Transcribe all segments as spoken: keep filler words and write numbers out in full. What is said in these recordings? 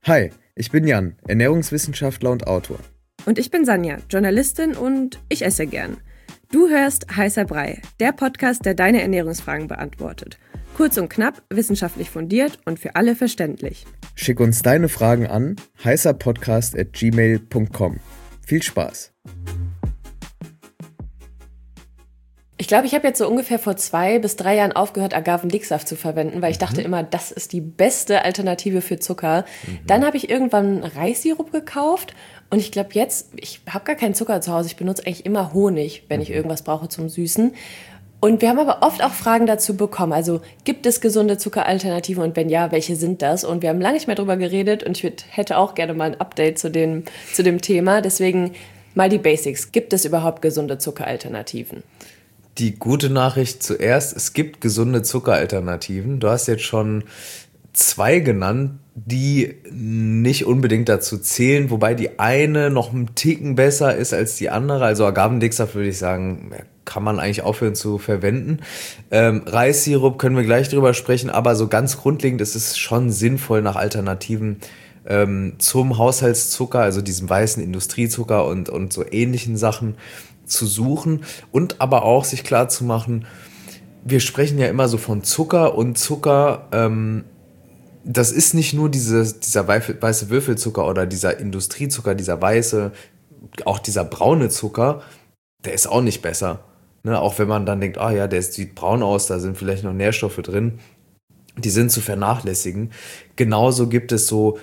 Hi, ich bin Jan, Ernährungswissenschaftler und Autor. Und ich bin Sanja, Journalistin und ich esse gern. Du hörst Heißer Brei, der Podcast, der deine Ernährungsfragen beantwortet. Kurz und knapp, wissenschaftlich fundiert und für alle verständlich. Schick uns deine Fragen an heißerpodcast at gmail punkt com. Viel Spaß! Ich glaube, ich habe jetzt so ungefähr vor zwei bis drei Jahren aufgehört, Agavendicksaft zu verwenden, weil ich dachte immer, das ist die beste Alternative für Zucker. Mhm. Dann habe ich irgendwann Reissirup gekauft und ich glaube jetzt, ich habe gar keinen Zucker zu Hause. Ich benutze eigentlich immer Honig, wenn ich irgendwas brauche zum Süßen. Und wir haben aber oft auch Fragen dazu bekommen. Also gibt es gesunde Zuckeralternativen und wenn ja, welche sind das? Und wir haben lange nicht mehr drüber geredet und ich würd, hätte auch gerne mal ein Update zu, den, zu dem Thema. Deswegen mal die Basics. Gibt es überhaupt gesunde Zuckeralternativen? Die gute Nachricht zuerst, es gibt gesunde Zuckeralternativen. Du hast jetzt schon zwei genannt, die nicht unbedingt dazu zählen, wobei die eine noch einen Ticken besser ist als die andere. Also Agavendicksaft würde ich sagen, kann man eigentlich aufhören zu verwenden. Ähm, Reissirup können wir gleich drüber sprechen, aber so ganz grundlegend ist es schon sinnvoll, nach Alternativen ähm, zum Haushaltszucker, also diesem weißen Industriezucker und, und so ähnlichen Sachen zu suchen und aber auch sich klar zu machen, wir sprechen ja immer so von Zucker und Zucker, ähm, das ist nicht nur diese, dieser weiße Würfelzucker oder dieser Industriezucker, dieser weiße, auch dieser braune Zucker, der ist auch nicht besser. Ne? Auch wenn man dann denkt, ah ja, der sieht braun aus, da sind vielleicht noch Nährstoffe drin, die sind zu vernachlässigen. Genauso gibt es so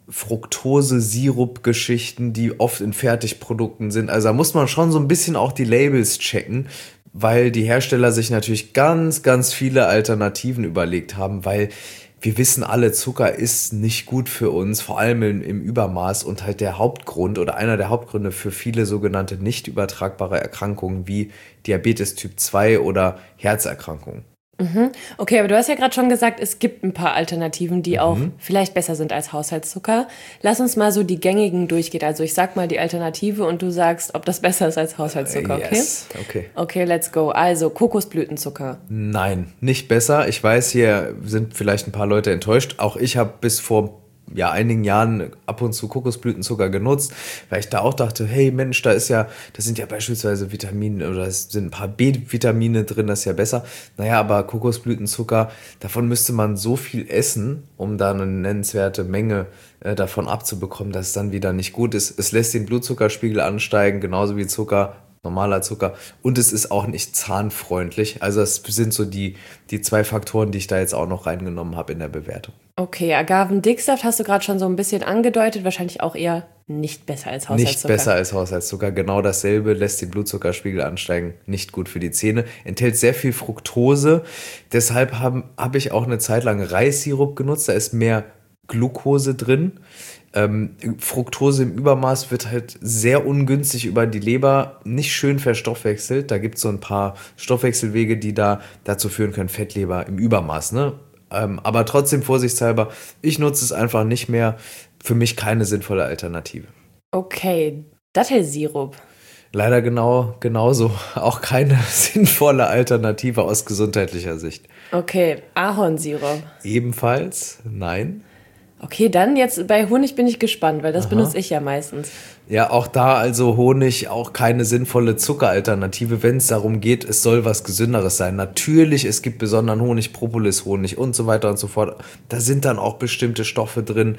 Fructose-Sirup-Geschichten, die oft in Fertigprodukten sind. Also da muss man schon so ein bisschen auch die Labels checken, weil die Hersteller sich natürlich ganz, ganz viele Alternativen überlegt haben, weil wir wissen alle, Zucker ist nicht gut für uns, vor allem im, im Übermaß und halt der Hauptgrund oder einer der Hauptgründe für viele sogenannte nicht übertragbare Erkrankungen wie Diabetes Typ zwei oder Herzerkrankungen. Mhm. Okay, aber du hast ja gerade schon gesagt, es gibt ein paar Alternativen, die mhm. auch vielleicht besser sind als Haushaltszucker. Lass uns mal so die gängigen durchgehen. Also ich sag mal die Alternative und du sagst, ob das besser ist als Haushaltszucker, okay? Yes. Okay. Okay, let's go. Also Kokosblütenzucker. Nein, nicht besser. Ich weiß, hier sind vielleicht ein paar Leute enttäuscht. Auch ich habe bis vor ja, einigen Jahren ab und zu Kokosblütenzucker genutzt, weil ich da auch dachte, hey Mensch, da ist ja, da sind ja beispielsweise Vitamine oder es sind ein paar B-Vitamine drin, das ist ja besser. Naja, aber Kokosblütenzucker, davon müsste man so viel essen, um da eine nennenswerte Menge äh, davon abzubekommen, dass es dann wieder nicht gut ist. Es lässt den Blutzuckerspiegel ansteigen, genauso wie Zucker, normaler Zucker, und es ist auch nicht zahnfreundlich. Also das sind so die, die zwei Faktoren, die ich da jetzt auch noch reingenommen habe in der Bewertung. Okay, Agavendicksaft hast du gerade schon so ein bisschen angedeutet, wahrscheinlich auch eher nicht besser als Haushaltszucker. Nicht besser als Haushaltszucker, genau dasselbe, lässt den Blutzuckerspiegel ansteigen, nicht gut für die Zähne, enthält sehr viel Fructose, deshalb habe hab ich auch eine Zeit lang Reissirup genutzt, da ist mehr Glucose drin. Ähm, Fructose im Übermaß wird halt sehr ungünstig über die Leber nicht schön verstoffwechselt. Da gibt es so ein paar Stoffwechselwege, die da dazu führen können, Fettleber im Übermaß, ne? Ähm, aber trotzdem vorsichtshalber, ich nutze es einfach nicht mehr. Für mich keine sinnvolle Alternative. Okay, Dattelsirup. Leider genau genauso. Auch keine sinnvolle Alternative aus gesundheitlicher Sicht. Okay, Ahornsirup. Ebenfalls nein. Okay, dann jetzt bei Honig bin ich gespannt, weil das Aha. benutze ich ja meistens. Ja, auch da also Honig auch keine sinnvolle Zuckeralternative, wenn es darum geht, es soll was Gesünderes sein. Natürlich, es gibt besonderen Honig, Propolis-Honig und so weiter und so fort. Da sind dann auch bestimmte Stoffe drin.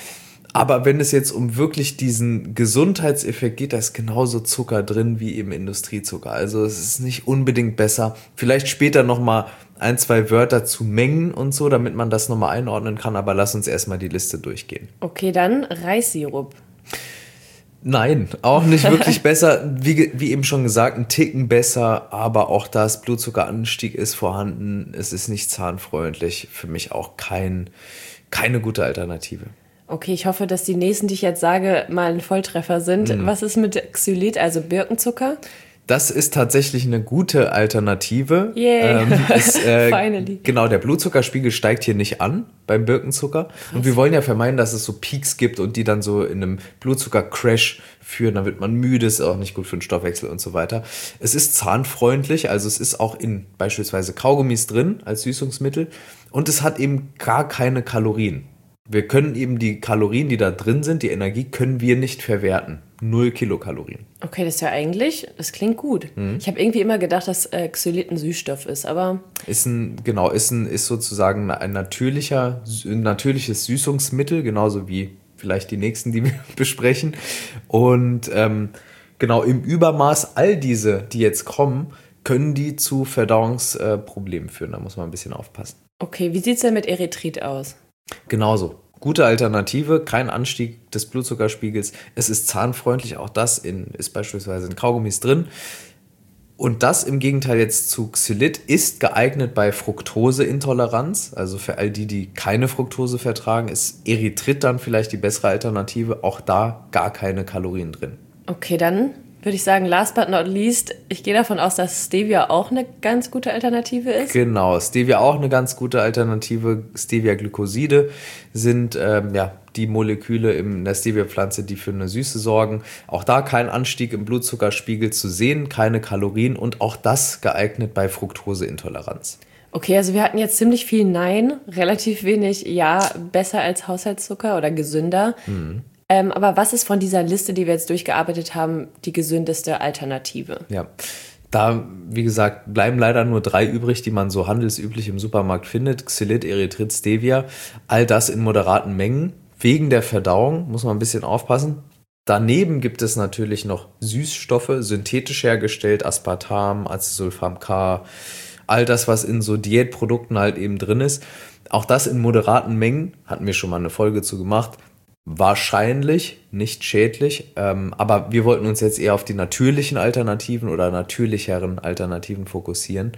Aber wenn es jetzt um wirklich diesen Gesundheitseffekt geht, da ist genauso Zucker drin wie im Industriezucker. Also es ist nicht unbedingt besser. Vielleicht später nochmal ein, zwei Wörter zu Mengen und so, damit man das nochmal einordnen kann. Aber lass uns erstmal die Liste durchgehen. Okay, dann Reissirup. Nein, auch nicht wirklich besser. Wie, wie eben schon gesagt, ein Ticken besser. Aber auch das Blutzuckeranstieg ist vorhanden. Es ist nicht zahnfreundlich. Für mich auch kein, keine gute Alternative. Okay, ich hoffe, dass die nächsten, die ich jetzt sage, mal ein Volltreffer sind. Mhm. Was ist mit Xylit, also Birkenzucker? Das ist tatsächlich eine gute Alternative. Yay, ähm, ist, äh, finally. Genau, der Blutzuckerspiegel steigt hier nicht an beim Birkenzucker. Krass. Und wir wollen ja vermeiden, dass es so Peaks gibt und die dann so in einem Blutzuckercrash führen. Dann wird man müde, ist auch nicht gut für den Stoffwechsel und so weiter. Es ist zahnfreundlich, also es ist auch in beispielsweise Kaugummis drin als Süßungsmittel. Und es hat eben gar keine Kalorien. Wir können eben die Kalorien, die da drin sind, die Energie, können wir nicht verwerten. Null Kilokalorien. Okay, das ist ja eigentlich, das klingt gut. Mhm. Ich habe irgendwie immer gedacht, dass äh, Xylit ein Süßstoff ist, aber... Ist ein, genau, ist, ein, ist sozusagen ein natürlicher, ein natürliches Süßungsmittel, genauso wie vielleicht die nächsten, die wir besprechen. Und ähm, genau, im Übermaß, all diese, die jetzt kommen, können die zu Verdauungsproblemen äh, führen. Da muss man ein bisschen aufpassen. Okay, wie sieht es denn mit Erythrit aus? Genauso. Gute Alternative, kein Anstieg des Blutzuckerspiegels. Es ist zahnfreundlich, auch das in, ist beispielsweise in Kaugummis drin. Und das im Gegenteil jetzt zu Xylit ist geeignet bei Fructoseintoleranz. Also für all die, die keine Fructose vertragen, ist Erythrit dann vielleicht die bessere Alternative. Auch da gar keine Kalorien drin. Okay, dann würde ich sagen, last but not least, ich gehe davon aus, dass Stevia auch eine ganz gute Alternative ist. Genau, Stevia auch eine ganz gute Alternative. Stevia-Glykoside sind ähm, ja, die Moleküle in der Stevia-Pflanze, die für eine Süße sorgen. Auch da kein Anstieg im Blutzuckerspiegel zu sehen, keine Kalorien und auch das geeignet bei Fructoseintoleranz. Okay, also wir hatten jetzt ziemlich viel Nein, relativ wenig Ja, besser als Haushaltszucker oder gesünder. Mhm. Ähm, aber was ist von dieser Liste, die wir jetzt durchgearbeitet haben, die gesündeste Alternative? Ja, da, wie gesagt, bleiben leider nur drei übrig, die man so handelsüblich im Supermarkt findet. Xylit, Erythrit, Stevia. All das in moderaten Mengen. Wegen der Verdauung muss man ein bisschen aufpassen. Daneben gibt es natürlich noch Süßstoffe, synthetisch hergestellt, Aspartam, Acesulfam K, all das, was in so Diätprodukten halt eben drin ist. Auch das in moderaten Mengen, hatten wir schon mal eine Folge zu gemacht. Wahrscheinlich nicht schädlich, ähm, aber wir wollten uns jetzt eher auf die natürlichen Alternativen oder natürlicheren Alternativen fokussieren.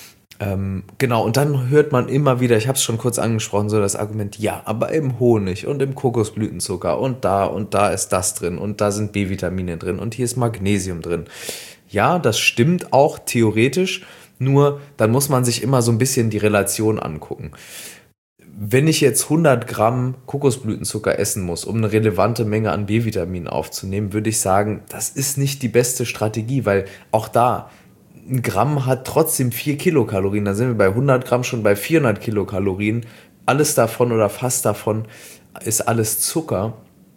Ähm, genau, und dann hört man immer wieder, ich habe es schon kurz angesprochen, so das Argument, ja, aber im Honig und im Kokosblütenzucker und da und da ist das drin und da sind B-Vitamine drin und hier ist Magnesium drin. Ja, das stimmt auch theoretisch, nur dann muss man sich immer so ein bisschen die Relation angucken. Wenn ich jetzt hundert Gramm Kokosblütenzucker essen muss, um eine relevante Menge an B-Vitaminen aufzunehmen, würde ich sagen, das ist nicht die beste Strategie, weil auch da, ein Gramm hat trotzdem vier Kilokalorien, dann sind wir bei hundert Gramm schon bei vierhundert Kilokalorien. Alles davon oder fast davon ist alles Zucker,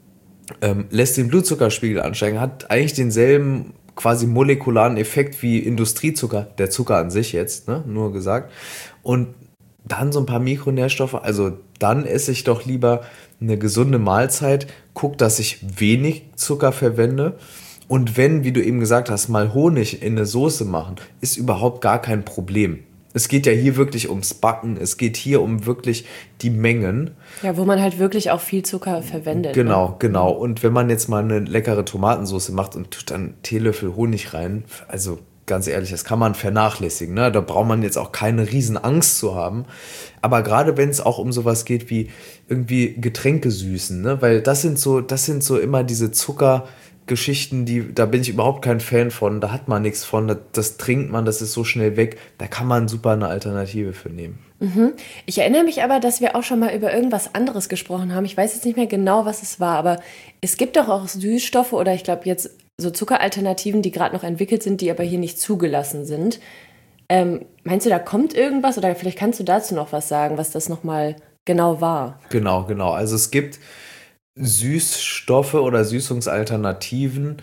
ähm, lässt den Blutzuckerspiegel ansteigen, hat eigentlich denselben quasi molekularen Effekt wie Industriezucker, der Zucker an sich jetzt, ne, nur gesagt. Und dann so ein paar Mikronährstoffe, also dann esse ich doch lieber eine gesunde Mahlzeit, guck, dass ich wenig Zucker verwende und wenn, wie du eben gesagt hast, mal Honig in eine Soße machen, ist überhaupt gar kein Problem. Es geht ja hier wirklich ums Backen, es geht hier um wirklich die Mengen. Ja, wo man halt wirklich auch viel Zucker verwendet. Genau, ne? genau. Und wenn man jetzt mal eine leckere Tomatensauce macht und tut dann einen Teelöffel Honig rein, also ganz ehrlich, das kann man vernachlässigen. Ne? Da braucht man jetzt auch keine riesen Angst zu haben. Aber gerade wenn es auch um sowas geht wie irgendwie Getränke süßen, ne? Weil das sind so, das sind so immer diese Zuckergeschichten, die, da bin ich überhaupt kein Fan von. Da hat man nichts von. Das, das trinkt man, das ist so schnell weg. Da kann man super eine Alternative für nehmen. Mhm. Ich erinnere mich aber, dass wir auch schon mal über irgendwas anderes gesprochen haben. Ich weiß jetzt nicht mehr genau, was es war, aber es gibt doch auch Süßstoffe oder ich glaube jetzt so Zuckeralternativen, die gerade noch entwickelt sind, die aber hier nicht zugelassen sind. Ähm, meinst du, da kommt irgendwas oder vielleicht kannst du dazu noch was sagen, was das nochmal genau war? Genau, genau. Also es gibt Süßstoffe oder Süßungsalternativen,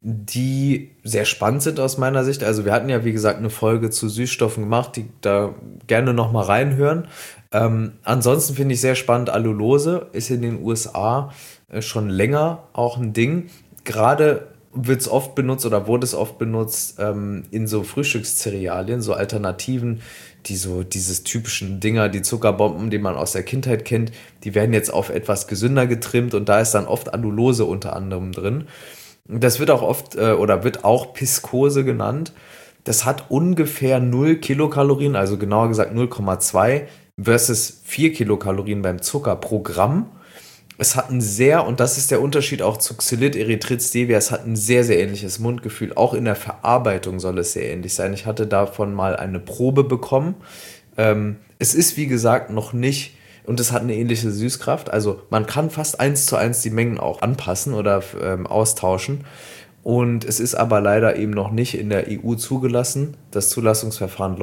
die sehr spannend sind aus meiner Sicht. Also wir hatten ja, wie gesagt, eine Folge zu Süßstoffen gemacht, die da gerne nochmal reinhören. Ähm, ansonsten finde ich sehr spannend, Allulose ist in den U S A äh, schon länger auch ein Ding. Gerade wird es oft benutzt oder wurde es oft benutzt ähm, in so Frühstückszerealien, so Alternativen, die so dieses typischen Dinger, die Zuckerbomben, die man aus der Kindheit kennt, die werden jetzt auf etwas gesünder getrimmt und da ist dann oft Allulose unter anderem drin. Das wird auch oft äh, oder wird auch Piskose genannt. Das hat ungefähr null Kilokalorien, also genauer gesagt null Komma zwei versus vier Kilokalorien beim Zucker pro Gramm. Es hat ein sehr, und das ist der Unterschied auch zu Xylit, Erythrit, Stevia, es hat ein sehr, sehr ähnliches Mundgefühl. Auch in der Verarbeitung soll es sehr ähnlich sein. Ich hatte davon mal eine Probe bekommen. Ähm, es ist, wie gesagt, noch nicht, und es hat eine ähnliche Süßkraft. Also man kann fast eins zu eins die Mengen auch anpassen oder ähm, austauschen. Und es ist aber leider eben noch nicht in der E U zugelassen. Das Zulassungsverfahren läuft.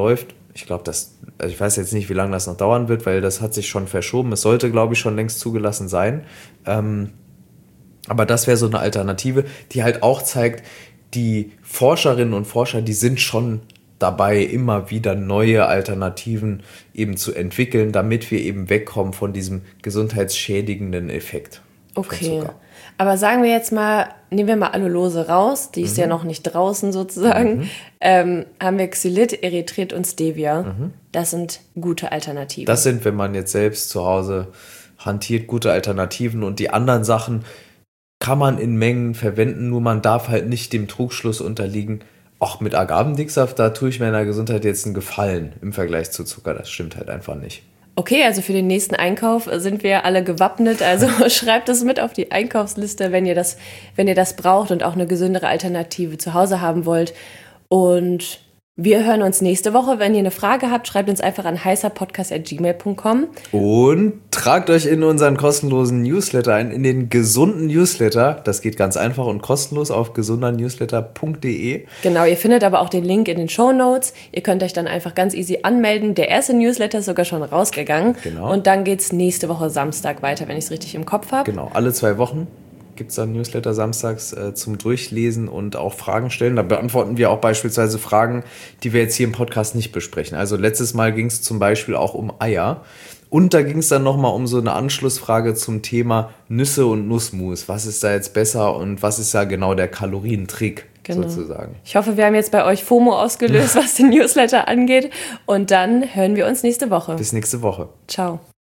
Ich glaube, das, also ich weiß jetzt nicht, wie lange das noch dauern wird, weil das hat sich schon verschoben. Es sollte, glaube ich, schon längst zugelassen sein. Ähm, aber das wäre so eine Alternative, die halt auch zeigt, die Forscherinnen und Forscher, die sind schon dabei, immer wieder neue Alternativen eben zu entwickeln, damit wir eben wegkommen von diesem gesundheitsschädigenden Effekt. Okay, aber sagen wir jetzt mal, nehmen wir mal Allulose raus, die ist mhm. ja noch nicht draußen sozusagen, mhm. ähm, haben wir Xylit, Erythrit und Stevia. Mhm. Das sind gute Alternativen. Das sind, wenn man jetzt selbst zu Hause hantiert, gute Alternativen, und die anderen Sachen kann man in Mengen verwenden, nur man darf halt nicht dem Trugschluss unterliegen, auch mit Agavendicksaft, da tue ich meiner Gesundheit jetzt einen Gefallen im Vergleich zu Zucker. Das stimmt halt einfach nicht. Okay, also für den nächsten Einkauf sind wir alle gewappnet. Also schreibt es mit auf die Einkaufsliste, wenn ihr das, wenn ihr das braucht und auch eine gesündere Alternative zu Hause haben wollt. Und wir hören uns nächste Woche. Wenn ihr eine Frage habt, schreibt uns einfach an heißerpodcast at gmail punkt com. Und tragt euch in unseren kostenlosen Newsletter ein, in den gesunden Newsletter. Das geht ganz einfach und kostenlos auf gesundernewsletter punkt de. Genau, ihr findet aber auch den Link in den Shownotes. Ihr könnt euch dann einfach ganz easy anmelden. Der erste Newsletter ist sogar schon rausgegangen. Genau. Und dann geht's nächste Woche Samstag weiter, wenn ich es richtig im Kopf habe. Genau, alle zwei Wochen gibt es dann Newsletter samstags äh, zum Durchlesen und auch Fragen stellen. Da beantworten wir auch beispielsweise Fragen, die wir jetzt hier im Podcast nicht besprechen. Also letztes Mal ging es zum Beispiel auch um Eier. Und da ging es dann nochmal um so eine Anschlussfrage zum Thema Nüsse und Nussmus. Was ist da jetzt besser und was ist da genau der Kalorientrick genau. sozusagen? Ich hoffe, wir haben jetzt bei euch FOMO ausgelöst, was den Newsletter angeht. Und dann hören wir uns nächste Woche. Bis nächste Woche. Ciao.